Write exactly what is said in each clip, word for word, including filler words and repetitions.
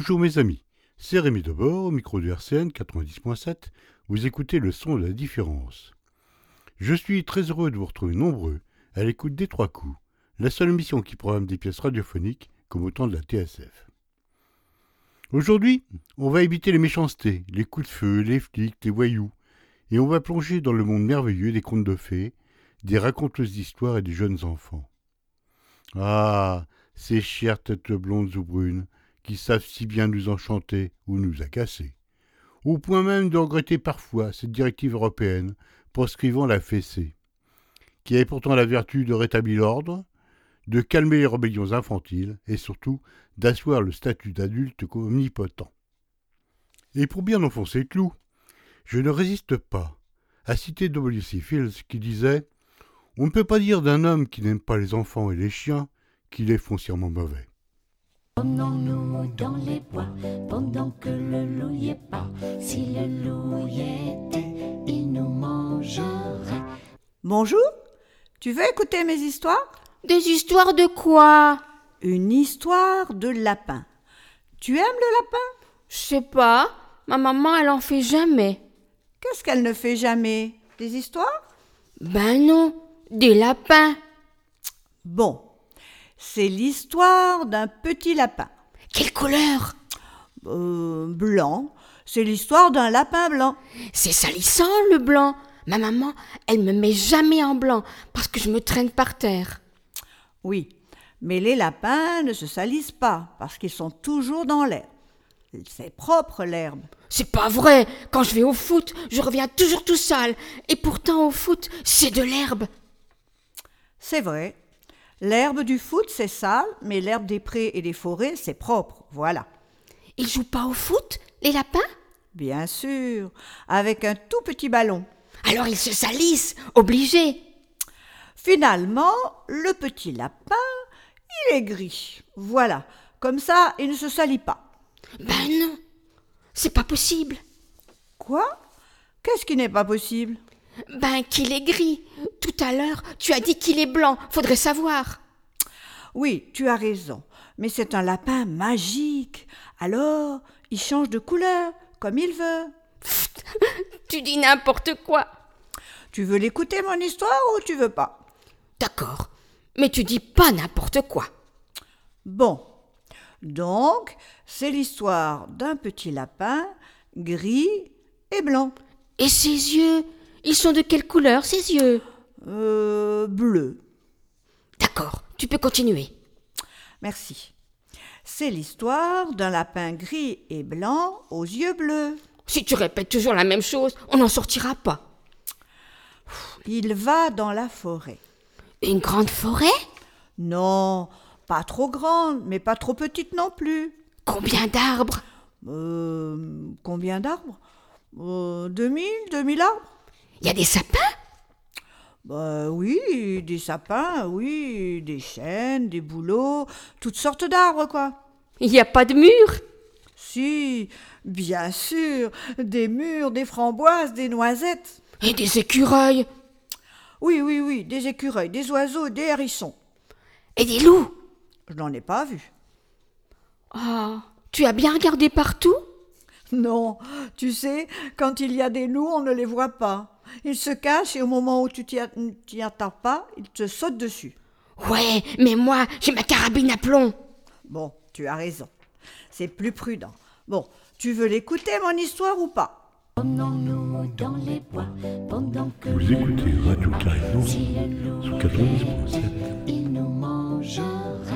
Bonjour mes amis, c'est Rémi Debord, au micro de R C N quatre-vingt-dix point sept, vous écoutez le son de la différence. Je suis très heureux de vous retrouver nombreux à l'écoute des Trois Coups, la seule émission qui programme des pièces radiophoniques comme au temps de la T S F. Aujourd'hui, on va éviter les méchancetés, les coups de feu, les flics, les voyous, et on va plonger dans le monde merveilleux des contes de fées, des raconteuses d'histoires et des jeunes enfants. Ah, ces chères têtes blondes ou brunes, qui savent si bien nous enchanter ou nous agacer, au point même de regretter parfois cette directive européenne proscrivant la fessée, qui avait pourtant la vertu de rétablir l'ordre, de calmer les rébellions infantiles et surtout d'asseoir le statut d'adulte omnipotent. Et pour bien enfoncer le clou, je ne résiste pas à citer W C Fields qui disait « On ne peut pas dire d'un homme qui n'aime pas les enfants et les chiens qu'il est foncièrement mauvais ». Promenons-nous dans les bois pendant que le loup y est pas. Si le loup y était, il nous mangerait. Bonjour, tu veux écouter mes histoires ? Des histoires de quoi ? Une histoire de lapin. Tu aimes le lapin ? Je sais pas, ma maman elle en fait jamais. Qu'est-ce qu'elle ne fait jamais ? Des histoires ? Ben non, des lapins. Bon, c'est l'histoire d'un petit lapin. Quelle couleur ? Euh, blanc. C'est l'histoire d'un lapin blanc. C'est salissant le blanc. Ma maman, elle me met jamais en blanc parce que je me traîne par terre. Oui, mais les lapins ne se salissent pas parce qu'ils sont toujours dans l'herbe. C'est propre l'herbe. C'est pas vrai. Quand je vais au foot, je reviens toujours tout sale. Et pourtant au foot, c'est de l'herbe. C'est vrai. L'herbe du foot, c'est sale, mais l'herbe des prés et des forêts, c'est propre. Voilà. Ils jouent pas au foot, les lapins ? Bien sûr, avec un tout petit ballon. Alors ils se salissent, obligés. Finalement, le petit lapin, il est gris. Voilà, comme ça, il ne se salit pas. Ben non, c'est pas possible. Quoi ? Qu'est-ce qui n'est pas possible ? Ben qu'il est gris. Tout à l'heure, tu as dit qu'il est blanc. Faudrait savoir. Oui, tu as raison. Mais c'est un lapin magique. Alors, il change de couleur, comme il veut. Pfft, tu dis n'importe quoi. Tu veux l'écouter, mon histoire, ou tu veux pas ? D'accord, mais tu dis pas n'importe quoi. Bon, donc, c'est l'histoire d'un petit lapin gris et blanc. Et ses yeux, ils sont de quelle couleur, ses yeux ? Euh, bleu. D'accord, tu peux continuer. Merci. C'est l'histoire d'un lapin gris et blanc aux yeux bleus. Si tu répètes toujours la même chose, on n'en sortira pas. Il va dans la forêt. Une grande forêt ? Non, pas trop grande, mais pas trop petite non plus. Combien d'arbres ? Euh, combien d'arbres ? euh, deux mille, deux mille arbres ? Il y a des sapins ? Bah oui, des sapins, oui, des chênes, des bouleaux, toutes sortes d'arbres, quoi. Il n'y a pas de mur ? Si, bien sûr, des mûres, des framboises, des noisettes. Et des écureuils ? Oui, oui, oui, des écureuils, des oiseaux, des hérissons. Et des loups ? Je n'en ai pas vu. Ah, tu as bien regardé partout ? Non, tu sais, quand il y a des loups, on ne les voit pas. Ils se cachent et au moment où tu t'y attends pas, ils te sautent dessus. Ouais, mais moi, j'ai ma carabine à plomb. Bon, tu as raison. C'est plus prudent. Bon, tu veux l'écouter, mon histoire, ou pas ? Promenons-nous dans les bois pendant que Vous le écoutez loup y Radio est pas. Carino Si le loup sur y quatre-vingt-dix point était, sept. il nous mangerait.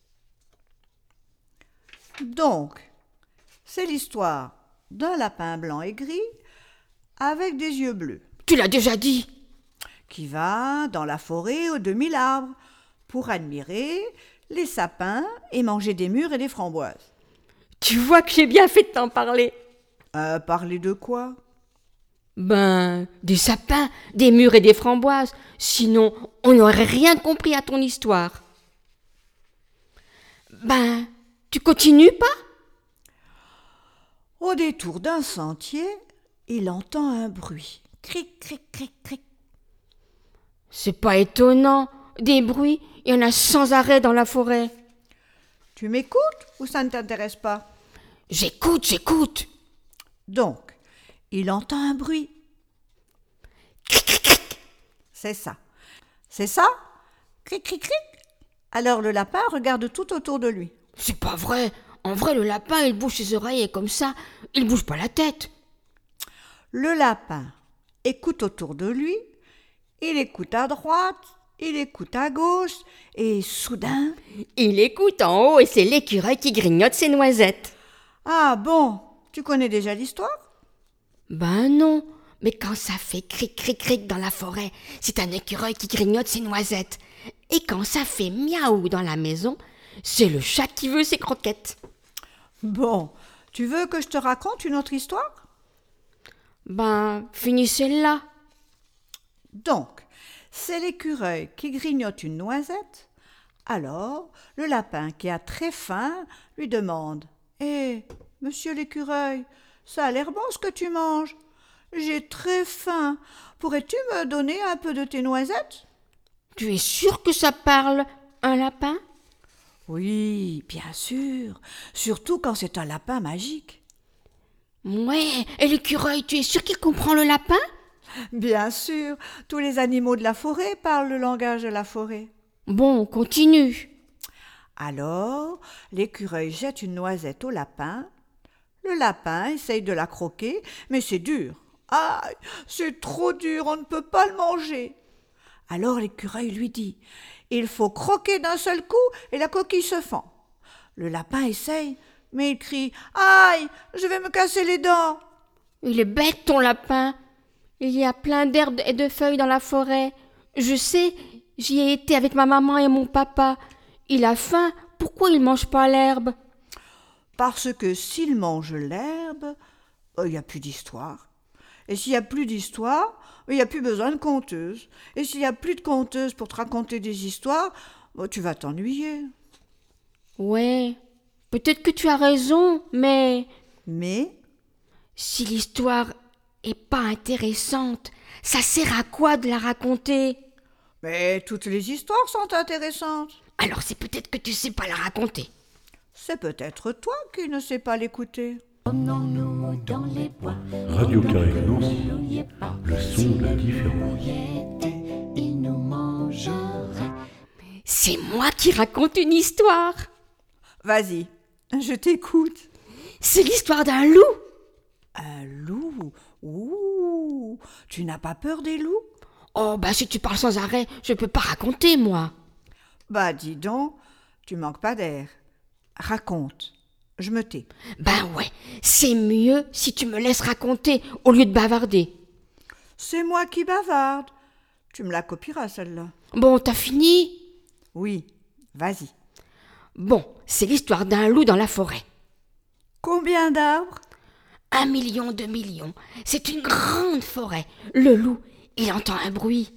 Donc, c'est l'histoire d'un lapin blanc et gris avec des yeux bleus Tu l'as déjà dit. qui va dans la forêt aux deux mille arbres pour admirer les sapins et manger des mûres et des framboises. Tu vois que j'ai bien fait de t'en parler. Euh, parler de quoi ? Ben, des sapins, des mûres et des framboises. Sinon, on n'aurait rien compris à ton histoire. Ben, tu continues pas ? Au détour d'un sentier, il entend un bruit. Cric, cric, cric, cric. C'est pas étonnant. Des bruits, il y en a sans arrêt dans la forêt. Tu m'écoutes ou ça ne t'intéresse pas ? J'écoute, j'écoute. Donc, il entend un bruit. C'est ça. C'est ça? Cric, cric, cric. Alors le lapin regarde tout autour de lui. C'est pas vrai. En vrai, le lapin, il bouge ses oreilles et comme ça, il bouge pas la tête. Le lapin écoute autour de lui, il écoute à droite, il écoute à gauche, et soudain... Il écoute en haut et c'est l'écureuil qui grignote ses noisettes. Ah bon, tu connais déjà l'histoire? Ben non, mais quand ça fait cric cric cric dans la forêt, c'est un écureuil qui grignote ses noisettes. Et quand ça fait miaou dans la maison, c'est le chat qui veut ses croquettes. Bon, tu veux que je te raconte une autre histoire? Ben, finissez-la. Donc, c'est l'écureuil qui grignote une noisette. Alors, le lapin qui a très faim lui demande « Hé, monsieur l'écureuil, ça a l'air bon ce que tu manges. J'ai très faim. Pourrais-tu me donner un peu de tes noisettes ?» Tu es sûr que ça parle, un lapin? Oui, bien sûr, surtout quand c'est un lapin magique. Ouais, et l'écureuil, tu es sûr qu'il comprend le lapin? Bien sûr, tous les animaux de la forêt parlent le langage de la forêt. Bon, continue. Alors, l'écureuil jette une noisette au lapin. Le lapin essaye de la croquer, mais c'est dur. Aïe, c'est trop dur, on ne peut pas le manger. Alors l'écureuil lui dit « Il faut croquer d'un seul coup et la coquille se fend. » Le lapin essaye, mais il crie « Aïe, je vais me casser les dents !» Il est bête, ton lapin. Il y a plein d'herbes et de feuilles dans la forêt. Je sais, j'y ai été avec ma maman et mon papa. Il a faim, pourquoi il mange pas l'herbe? Parce que s'il mange l'herbe, il n'y a plus d'histoire. Et s'il n'y a plus d'histoire, il n'y a plus besoin de conteuse. Et s'il n'y a plus de conteuse pour te raconter des histoires, tu vas t'ennuyer. Ouais, peut-être que tu as raison, mais... Mais si l'histoire est pas intéressante, ça sert à quoi de la raconter? Mais toutes les histoires sont intéressantes. Alors c'est peut-être que tu sais pas la raconter. C'est peut-être toi qui ne sais pas l'écouter. Promenons-nous dans les bois. Radio Carré Nancy, N'oubliez pas, le son de la différence. il nous mangerait. C'est moi qui raconte une histoire. Vas-y, je t'écoute. C'est l'histoire d'un loup. Un loup? Ouh, tu n'as pas peur des loups? Oh, bah si tu parles sans arrêt, je peux pas raconter, moi. Bah dis donc, tu manques pas d'air. Raconte, je me tais. Ben ouais, c'est mieux si tu me laisses raconter au lieu de bavarder. C'est moi qui bavarde. Tu me la copieras celle-là. Bon, t'as fini? Oui, vas-y. Bon, c'est l'histoire d'un loup dans la forêt. Combien d'arbres? Un million de millions. C'est une grande forêt. Le loup, il entend un bruit.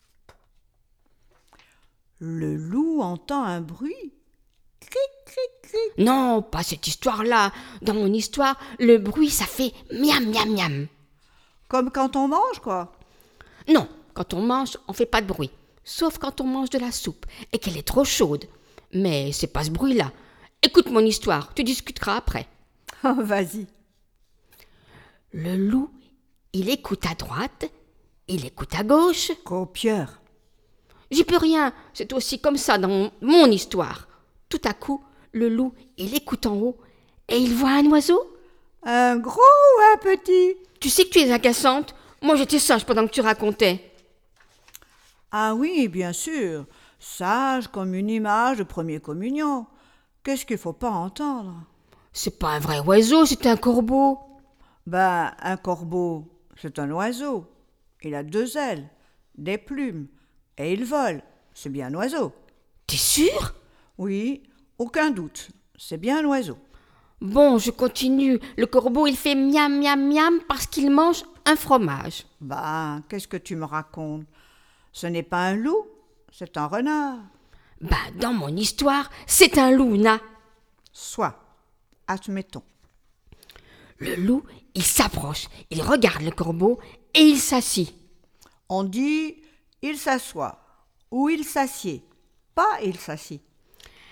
Le loup entend un bruit. Cric, cric, cric. Non, pas cette histoire-là. Dans mon histoire, le bruit, ça fait miam, miam, miam. Comme quand on mange, quoi. Non, quand on mange, on fait pas de bruit. Sauf quand on mange de la soupe et qu'elle est trop chaude. Mais c'est pas ce bruit-là. Écoute mon histoire, tu discuteras après. Vas-y. Le loup, il écoute à droite, il écoute à gauche. Copieur. J'y peux rien, c'est aussi comme ça dans mon, mon histoire. Tout à coup, le loup, il écoute en haut et il voit un oiseau. Un gros ou un petit? Tu sais que tu es agaçante. Moi, j'étais sage pendant que tu racontais. Ah oui, bien sûr. Sage comme une image de premier communion. Qu'est-ce qu'il faut pas entendre? C'est pas un vrai oiseau, c'est un corbeau. Ben, un corbeau, c'est un oiseau. Il a deux ailes, des plumes, et il vole. C'est bien un oiseau. T'es sûr? Oui, aucun doute. C'est bien un oiseau. Bon, je continue. Le corbeau, il fait miam, miam, miam parce qu'il mange un fromage. Ben, qu'est-ce que tu me racontes? Ce n'est pas un loup, c'est un renard. Ben, dans mon histoire, c'est un loup, na. Soit, admettons. Le loup, il s'approche, il regarde le corbeau et il s'assit. On dit il s'assoit ou il s'assied, pas il s'assit.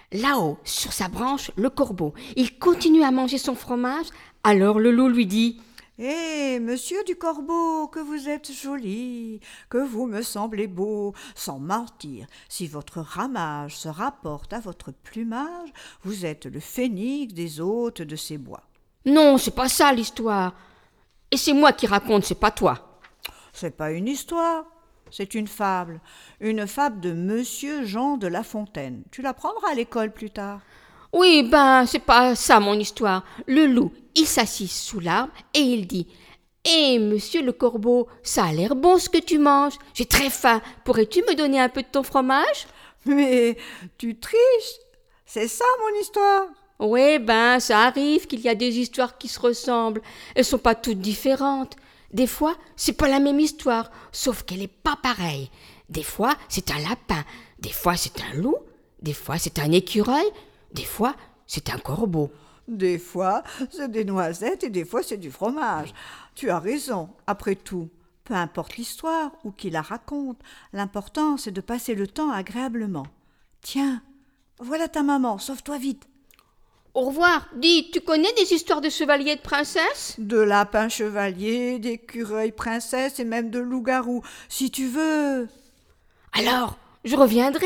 Là-haut, sur sa branche, le corbeau, il continue à manger son fromage. Alors le loup lui dit: « Eh, monsieur du corbeau, que vous êtes joli, que vous me semblez beau, sans mentir, si votre ramage se rapporte à votre plumage, vous êtes le phénix des hôtes de ces bois. » Non, c'est pas ça l'histoire. Et c'est moi qui raconte, c'est pas toi. C'est pas une histoire, c'est une fable, une fable de monsieur Jean de La Fontaine. Tu l'apprendras à l'école plus tard. Oui, ben, c'est pas ça mon histoire. Le loup, il s'assit sous l'arbre et il dit: « Eh, monsieur le corbeau, ça a l'air bon ce que tu manges. J'ai très faim. Pourrais-tu me donner un peu de ton fromage ?» Mais tu triches, c'est ça mon histoire. Oui, ben, ça arrive qu'il y a des histoires qui se ressemblent. Elles sont pas toutes différentes. Des fois, c'est pas la même histoire, sauf qu'elle est pas pareille. Des fois, c'est un lapin. Des fois, c'est un loup. Des fois, c'est un écureuil. Des fois, c'est un corbeau. Des fois, c'est des noisettes et des fois, c'est du fromage. Tu as raison, après tout. Peu importe l'histoire ou qui la raconte, l'important, c'est de passer le temps agréablement. Tiens, voilà ta maman, sauve-toi vite. Au revoir. Dis, tu connais des histoires de chevaliers et de princesses ? De lapins chevaliers, d'écureuils princesses et même de loups-garous, si tu veux. Alors, je reviendrai.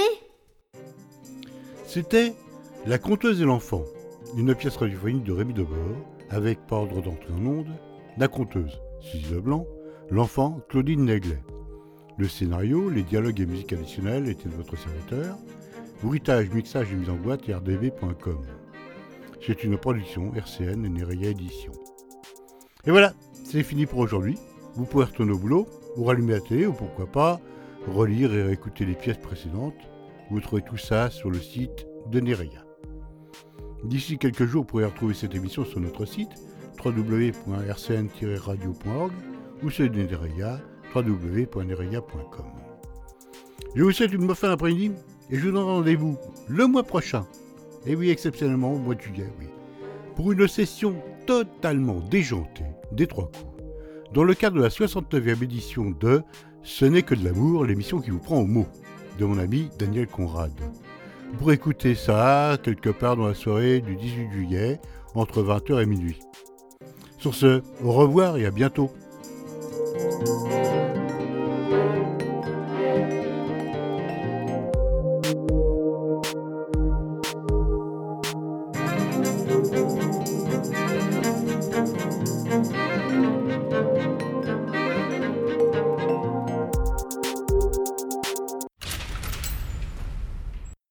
C'était La conteuse et l'enfant, une pièce radiophonique de Rémi Debord, avec, par ordre d'entrée en onde, la conteuse, Suzy Leblanc, l'enfant, Claudine Neglet. Le scénario, les dialogues et musique additionnelle étaient de votre serviteur. Bruitage, mixage et mise en boîte, r d b point com. C'est une production R C N et Nereia Édition. Et voilà, c'est fini pour aujourd'hui. Vous pouvez retourner au boulot, ou rallumer la télé, ou pourquoi pas, relire et réécouter les pièces précédentes. Vous trouvez tout ça sur le site de Nereia. D'ici quelques jours, vous pourrez retrouver cette émission sur notre site w w w point r c n tiret radio point org ou sur Nereia, w w w point nereia point com. Je vous souhaite une bonne fin d'après-midi et je vous donne rendez-vous le mois prochain, et oui, exceptionnellement au mois de juillet, oui, pour une session totalement déjantée des trois coups, dans le cadre de la soixante-neuvième édition de Ce n'est que de l'amour, l'émission qui vous prend au mot, de mon ami Daniel Conrad. Vous pourrez écouter ça quelque part dans la soirée du dix-huit juillet, entre vingt heures et minuit. Sur ce, au revoir et à bientôt.